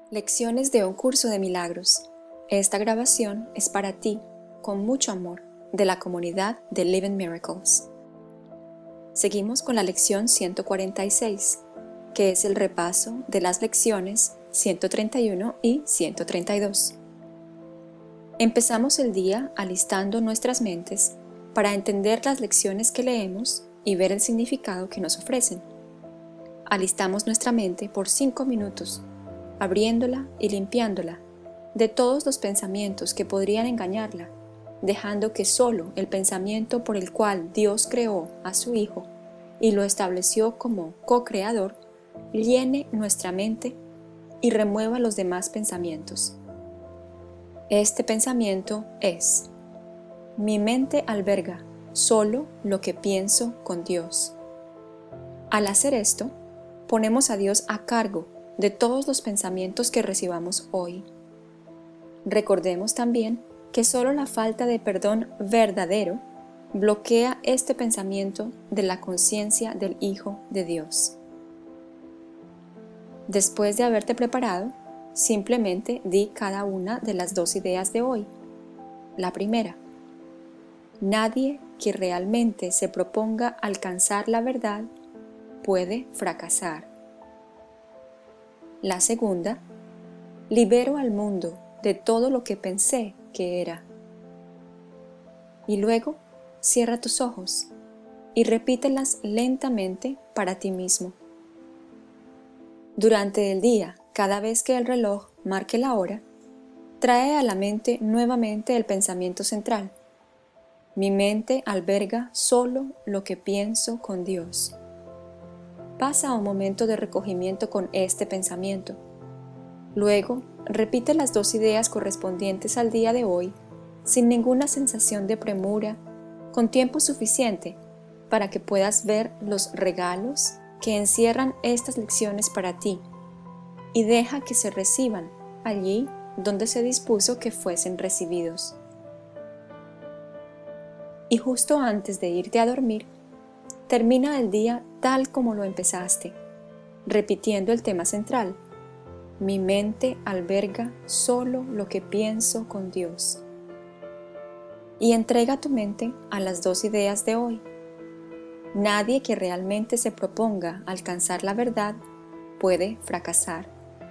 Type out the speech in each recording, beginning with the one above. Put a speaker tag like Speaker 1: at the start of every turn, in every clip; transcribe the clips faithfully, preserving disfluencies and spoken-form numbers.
Speaker 1: Lecciones de un curso de milagros. Esta grabación es para ti, con mucho amor, de la comunidad de Living Miracles. Seguimos con la lección ciento cuarenta y seis, que es el repaso de las lecciones ciento treinta y uno y ciento treinta y dos. Empezamos el día alistando nuestras mentes para entender las lecciones que leemos y ver el significado que nos ofrecen. Alistamos nuestra mente por cinco minutos, abriéndola y limpiándola de todos los pensamientos que podrían engañarla, dejando que solo el pensamiento por el cual Dios creó a su Hijo y lo estableció como co-creador llene nuestra mente y remueva los demás pensamientos. Este pensamiento es: mi mente alberga solo lo que pienso con Dios. Al hacer esto, ponemos a Dios a cargo de todos los pensamientos que recibamos hoy. Recordemos también que solo la falta de perdón verdadero bloquea este pensamiento de la conciencia del Hijo de Dios. Después de haberte preparado, simplemente di cada una de las dos ideas de hoy. La primera: nadie que realmente se proponga alcanzar la verdad puede fracasar. La segunda: libero al mundo de todo lo que pensé que era. Y luego, cierra tus ojos y repítelas lentamente para ti mismo. Durante el día, cada vez que el reloj marque la hora, trae a la mente nuevamente el pensamiento central: mi mente alberga solo lo que pienso con Dios. Pasa un momento de recogimiento con este pensamiento. Luego, repite las dos ideas correspondientes al día de hoy, sin ninguna sensación de premura, con tiempo suficiente para que puedas ver los regalos que encierran estas lecciones para ti, y deja que se reciban allí donde se dispuso que fuesen recibidos. Y justo antes de irte a dormir, termina el día tal como lo empezaste, repitiendo el tema central: mi mente alberga solo lo que pienso con Dios. Y entrega tu mente a las dos ideas de hoy. Nadie que realmente se proponga alcanzar la verdad puede fracasar.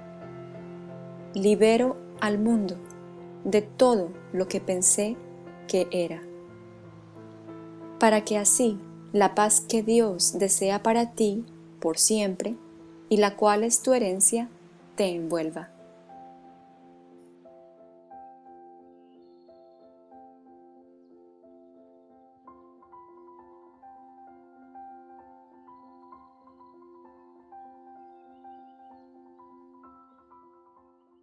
Speaker 1: Libero al mundo de todo lo que pensé que era, para que así la paz que Dios desea para ti por siempre y la cual es tu herencia te envuelva.